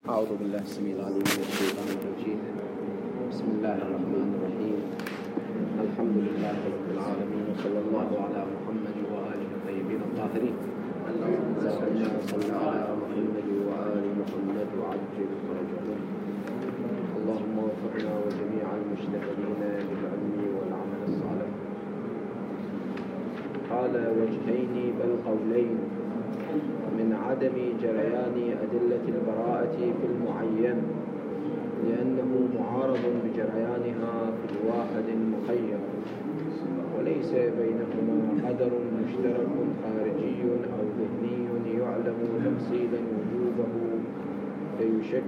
أعوذ بالله السميع العليم من الشيطان الرجيم. بسم الله الرحمن الرحيم. الحمد لله رب العالمين، وصلى الله على محمد وآله الطيبين الطاهرين. اللهم صل على محمد وآل محمد وعجل فرجهم. اللهم وفقنا وجميع المجتهدين بالعلم والعمل الصالح. قال وجهين بل قولين من عدم جريان أدلة البراءة في المعين، لأنه معارض بجريانها في الواحد المخير، وليس بينهما قدر مشترك خارجي أو ذهني يعلم تفصيلا وجوبه فيشك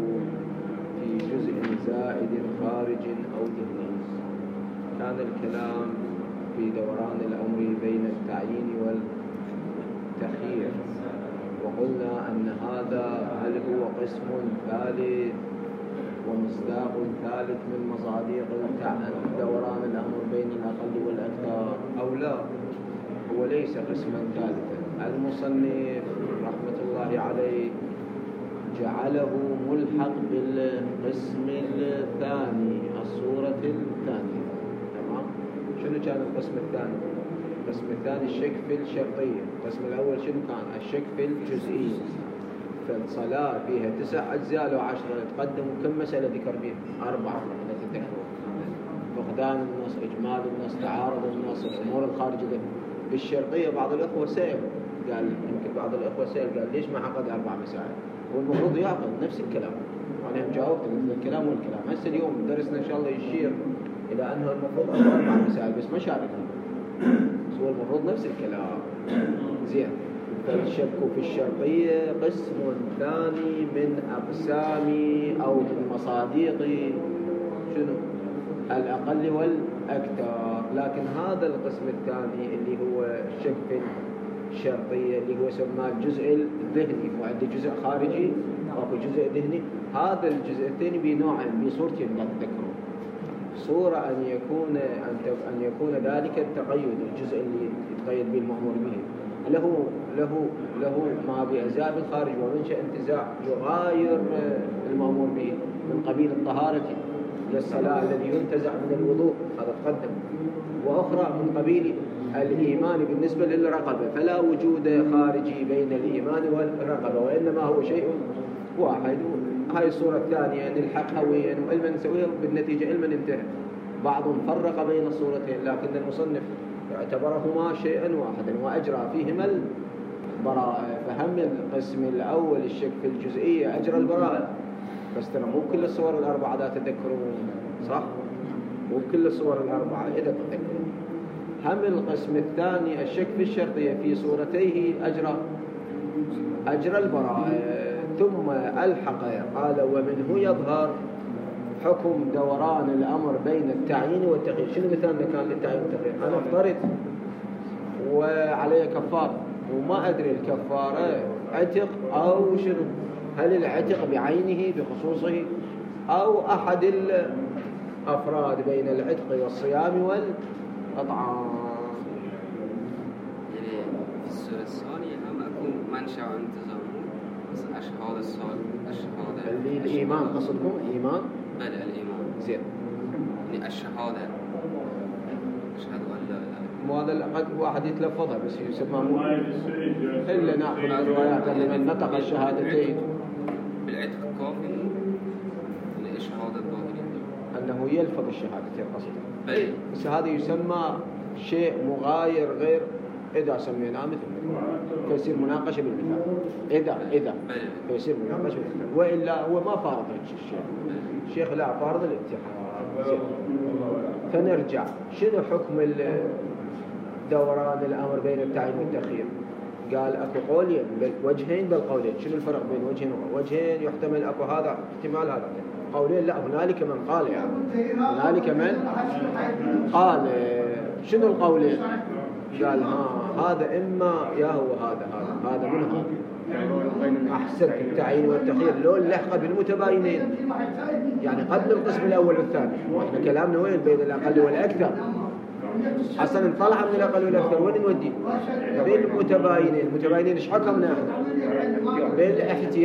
في جزء زائد خارج أو ذهني. كان الكلام في دوران الأمر بين التعيين والتخيير، وقلنا أن هذا هل هو قسم ثالث ومصداق ثالث من مصادق دوران الأمر بين الأقل والأكثر أو لا؟ هو ليس قسما ثالثا. المصنف رحمة الله عليه جعله ملحق بالقسم الثاني، الصورة الثانية. تمام؟ شنو كان القسم الثاني؟ القسم الثاني الشك في الشرطية. القسم الأول شنو كان؟ الشك في الجزئية. فالصلاة فيها 9 أجزاء لو 10، تقدم كم مسألة ذكر بها؟ 4 تتذكرون: فقدان النص، إجمال النص، تعارض النص، الأمور الخارجية. بالشرطية بعض الأخوة سأل، قال يمكن بعض الأخوة سأل قال ليش ما عقد 4 مسائل؟ والمفروض يعقد نفس الكلام. وأنا جاوبت الكلام والكلام. هسه اليوم درسنا إن شاء الله يشير إلى أنه المفروض 4 مسائل بس ما شاركنا، هو المفروض نفس الكلام. زين. فالشك في الشرطية قسم ثاني من أقسام أو من مصادق شنو؟ الأقل والأكثر. لكن هذا القسم الثاني اللي هو الشك في الشرطية اللي هو سماه الجزء الذهني، وعندي جزء خارجي وفي جزء ذهني. هذا الجزء الثاني بنوعين، بصورتين لا تذكرون. صورة أن يكون ذلك التقيد، الجزء اللي يتقيد به المأمور به له ما بأزاب الخارج ومنشأ انتزاع يغاير المأمور به، من قبيل الطهارة للصلاة الذي ينتزع من الوضوء، هذا تقدم. وأخرى من قبيل الإيمان بالنسبة للرقبة، فلا وجود خارجي بين الإيمان والرقبة، وإنما هو شيء واحد. هاي الصورة الثانية نلحقها وعلما نسويها بالنتيجة علما انتهى. بعض فرق بين الصورتين، لكن المصنف اعتبرهما شيئا واحدا وأجرى فيهما البراءة. فهم القسم الأول الشك في الجزئية أجرى البراءة، بس ترى مو كل الصور الأربعة لا تذكرون، صح؟ مو كل الصور الأربعة إذا تذكرون. هم القسم الثاني الشك في الشرطية في صورتيه أجرى البراءة. ثم ألحق قال ومنه يظهر حكم دوران الأمر بين التعيين والتخيير. شنو مثالنا كان للتعيين والتخيير؟ أنا افترض وعلي كفارة وما أدري الكفارة عتق أو شنو، هل العتق بعينه بخصوصه أو أحد الأفراد بين العتق والصيام والأطعام. يعني في السورة الثانية هم أكون منشأ انتظام أشهاد الصلاة، الشهادة الإيمان قصدكم؟ الإيمان؟ بل الإيمان. زين. يعني الشهادة أشهد أن لا إله. مو هذا قد واحد يتلفظها بس يسمى مو إلا نأخذ الروايات من نطق الشهادتين. بالعتق كافي للشهادة الظاهرية أنه يلفظ الشهادتين قصده. بل بس هذا يسمى شيء مغاير غير إذا سميناه مثل فيصير مناقشة بالمثال. إذا فيصير مناقشة بالمثال، وإلا هو ما فارض الشيخ لا فارض الاتحاد. فنرجع شنو حكم دوران الأمر بين التعيين والتخيير؟ قال أكو قولين وجهين بالقولين. شنو الفرق بين وجهين يحتمل أكو هذا احتمال هذا قولين؟ لا، هنالك من قال هنالك من قال شنو القولين؟ قال هذا إما يا هو هذا من هذا أحسن التعيين والتخيير لو اللحقة بالمتباينين، يعني قبل القسم الأول والثاني. وإحنا كلامنا وين؟ بين الأقل والأكثر. أصلا نطلع من الأقل والأكثر وين نودي؟ بين المتباينين. المتباينين إيش حكمنا إحنا؟ بالاحتياط.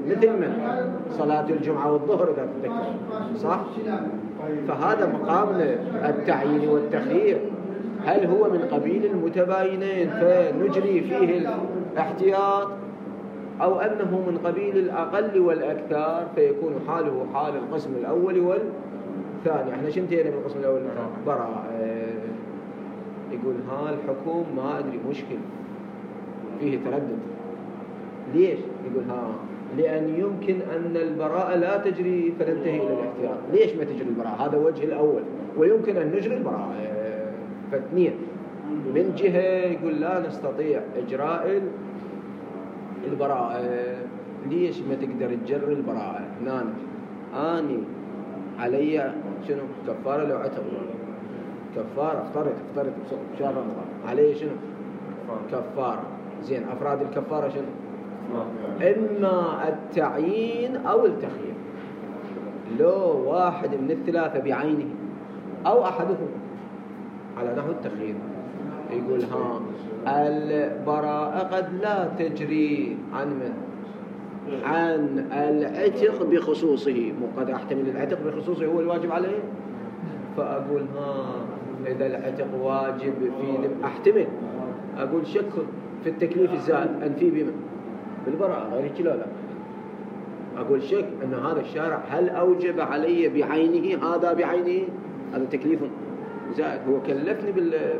مثل من صلاة الجمعة والظهر إذا تذكر، صح؟ فهذا مقام التعيين والتخيير. هل هو من قبيل المتباينين فنجري فيه الاحتياط، أو أنه من قبيل الأقل والأكثر فيكون حاله حال القسم الأول والثاني؟ احنا شنتين من القسم الأول؟ براءة. يقول ها الحكم ما أدري مشكل فيه تردد. ليش؟ يقول ها لأن يمكن أن البراءة لا تجري فننتهي إلى الاحتياط. ليش ما تجري البراءة؟ هذا وجه الأول. ويمكن أن نجري البراءة. فاثنين، من جهة يقول لا نستطيع إجراء البراءة. ليش ما تقدر تجر البراءة؟ أني علي شنو كفارة لو عتق؟ كفارة افترض شهر رمضان علي شنو كفارة. زين، أفراد الكفارة شنو؟ إما التعيين أو التخيير. لو واحد من الثلاثة بعينه أو أحدهم على نحو التخيير، يقول ها البراءة قد لا تجري عن من؟ عن العتق بخصوصه. مو قد أحتمل العتق بخصوصه هو الواجب عليه، فأقول ها إذا العتق واجب في أحتمل أقول شك في التكليف الزائد أنفي بمن؟ بالبراءة، غير كلا لا. أقول شك أن هذا الشارع هل أوجب علي بعينه؟ هذا بعينه هذا تكليف زائد، هو كلفني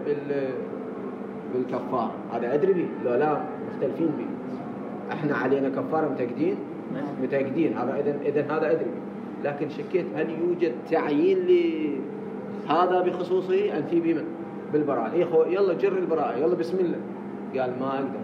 بالكفار، هذا أدري به لا مختلفين به. احنا علينا كفارة متأكدين هذا، إذن هذا أدري به. لكن شكيت هل يوجد تعيين لهذا بخصوصه أنفي بمن؟ بالبراءة. يلا جر البراءة، يلا بسم الله. قال ما أقدر،